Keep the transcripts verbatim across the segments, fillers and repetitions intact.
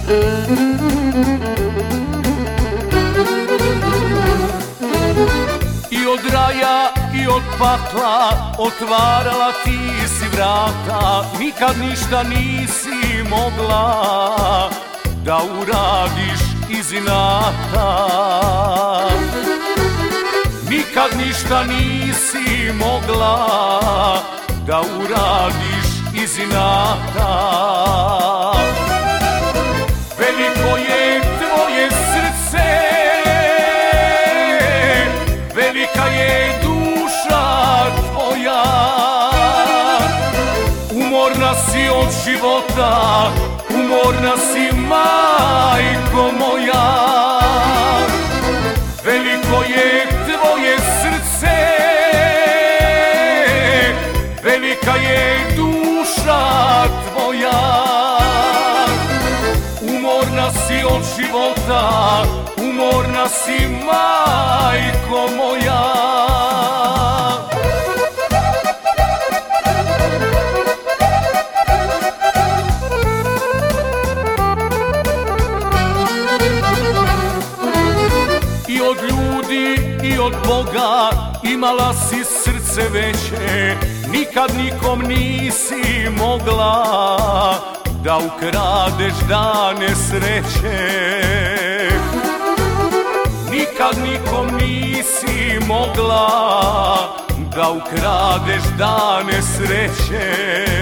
I od raja i od pakla otvarala ti si vrata, nikad ništa nisi mogla da uradiš iz inata. Nikad ništa nisi mogla da uradiš iz inata. Veliko je tvoje srce, velika je duša tvoja, umorna si od života, umorna si majko moja. Veliko je tvoje srce, velika je duša tvoja, umorna si od života, umorna si majko moja. I od ljudi i od Boga imala si srce veće, nikad nikom nisi mogla da ukradeš dane sreće. Nikad nikom nisi mogla da ukradeš dane sreće.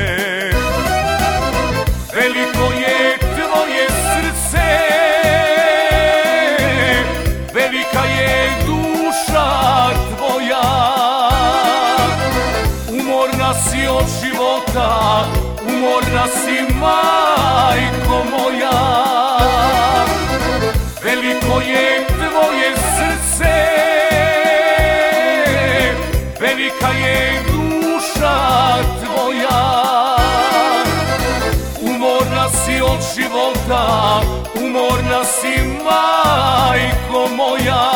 Veliko je tvoje srce, velika je duša tvoja, umorna si od života, umorna si majko moja. Veliko je tvoje srce, velika je duša tvoja, umorna si od života, umorna si majko moja.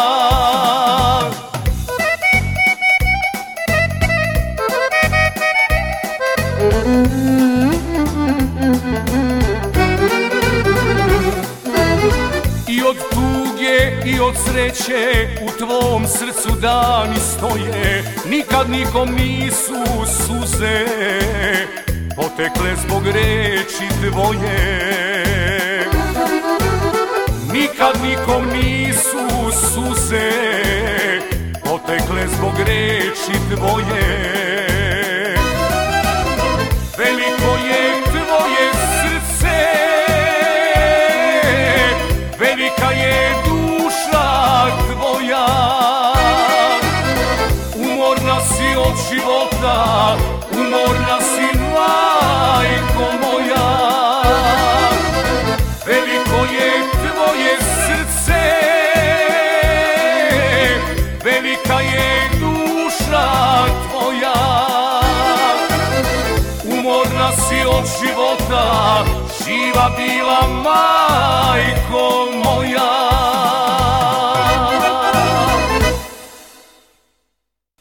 I od tuge i od sreće u tvom srcu dani stoje, nikad nikom nisu suze potekle zbog reči tvoje. Nikad nikom nisu suze potekle zbog reči tvoje. Veliko je tvoje srce, velika je duša tvoja, umorna si od života, umorna si majko moja. Veliko je tvoje srce, velika je duša tvoja, umorna si od života, živa bila majko moja.